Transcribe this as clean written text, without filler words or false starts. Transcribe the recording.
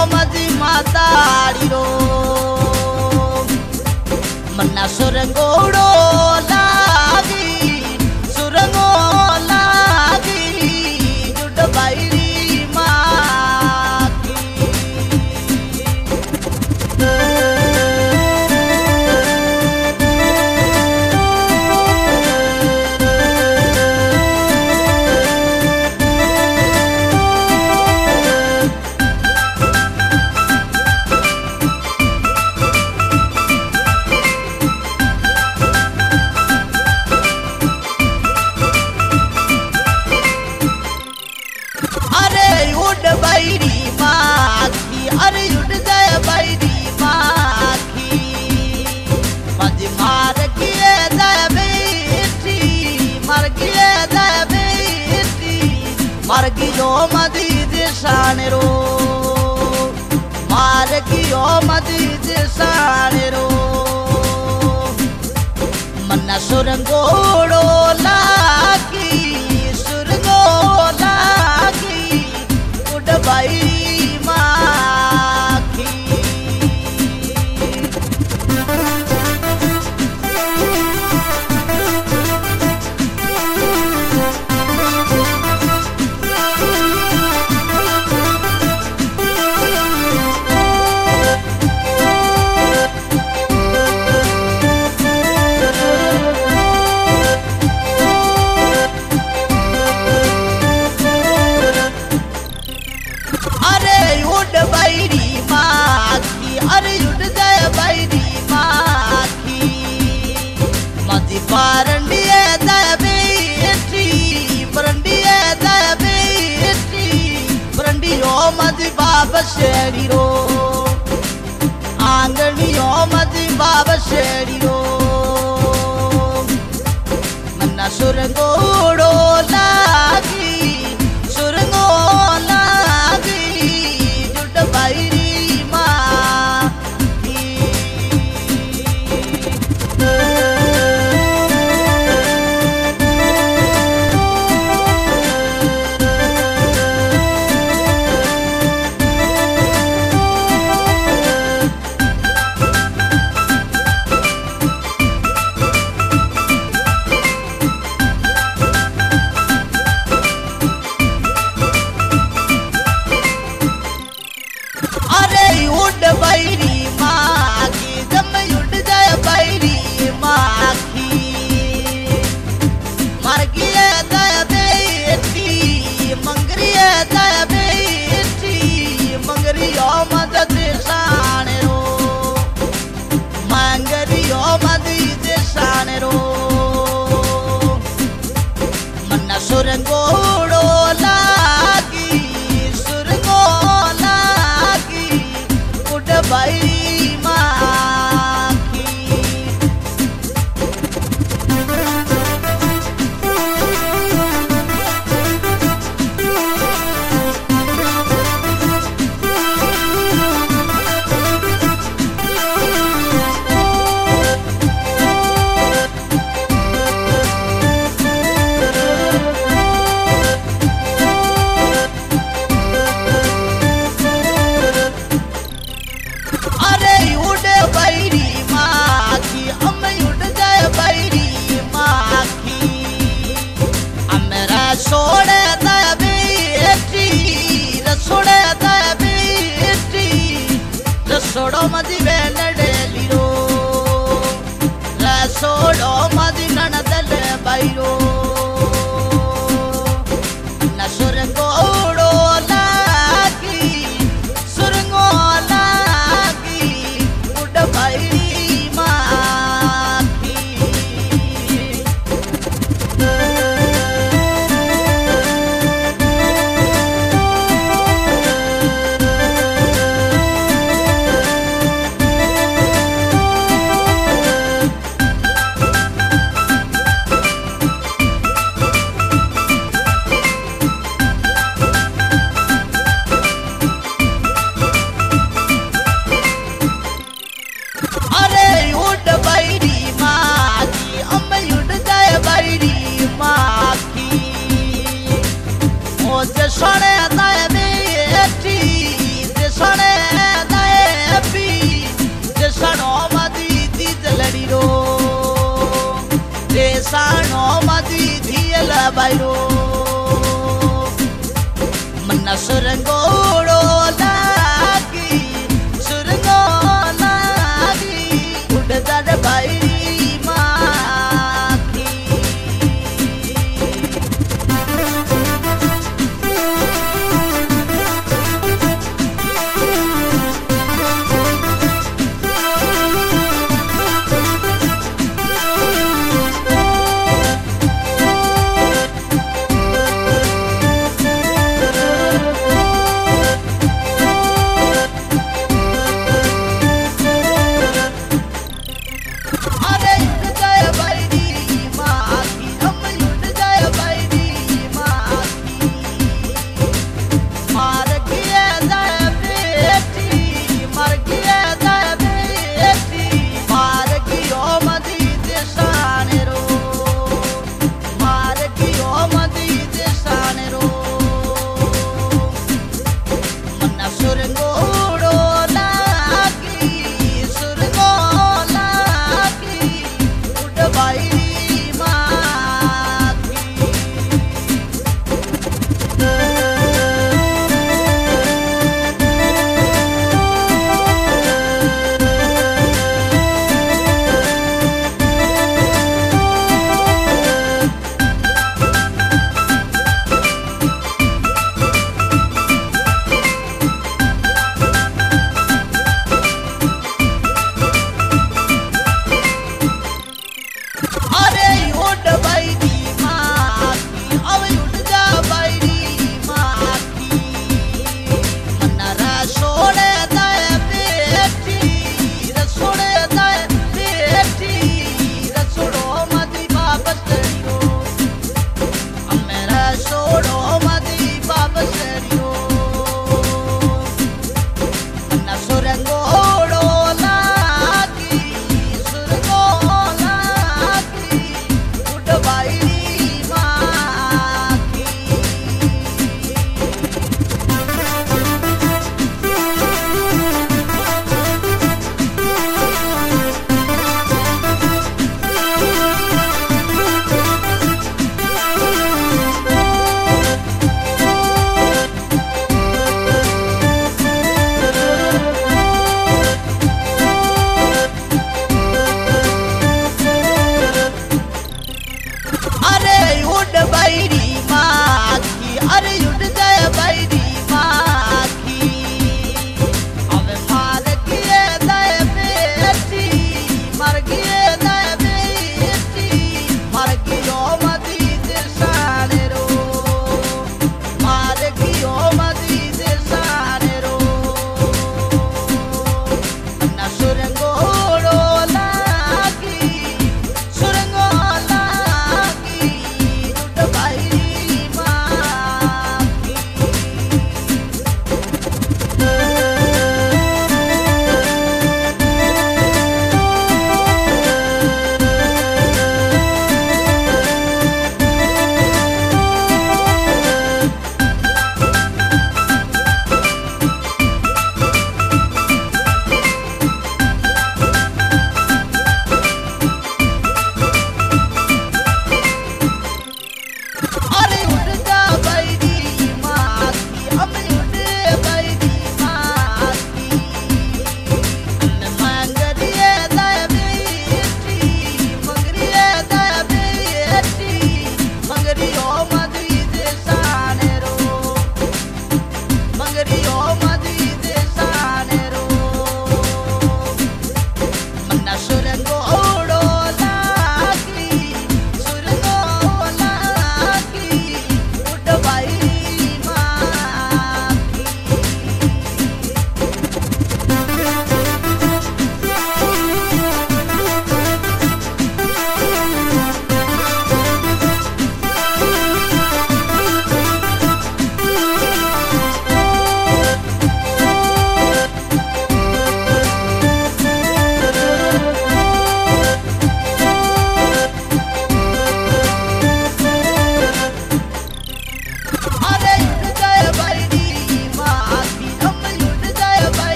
मजी माताड़ी रो मन्ना सुरंगोड़ो लागी सुरंगो लागी जुड बैरी माखी बैरी माखी अरे उड़ जाए बैरी माखी मज मार किए जाए बेटी मर किए जाए बेटी मर गियो मदी दिशान रो मार गियो मदी दिशान रो मन्ना सुरंगोड़ो लागी सुरंगो लागी बैरी माखी बैरी माखी अरे उड़ जाए बैरी माखी मजी पारंडिए जाए बेटी परंडिए जाए बेटी परंडियो मजी बाब शेरी रो आंगनियो मजी बाब शेरी रो मन्ना सुरंगोड़ो लागी सुरंगो लागी बैरी माखी बैरी माखी जब उड़ जाए बैरी माखी मर गए जाए बेटी मंगरिए जाए बेटी मंगरियो मदद शान रो मंगरियो मदद शान रो मन्ना सुरंगोड़ो लागी सुरंगो बैरी माखी सोड़े दया बेटी रसोड़े दया बेटी रसोड़ो मजी बेलडेली रो रसोड़ो मजी ननदल बैरो न सुरंगोड़ो लागी सुरंगो लागी उड़ बैरी माखी बायरो मन सुरंगोड़ो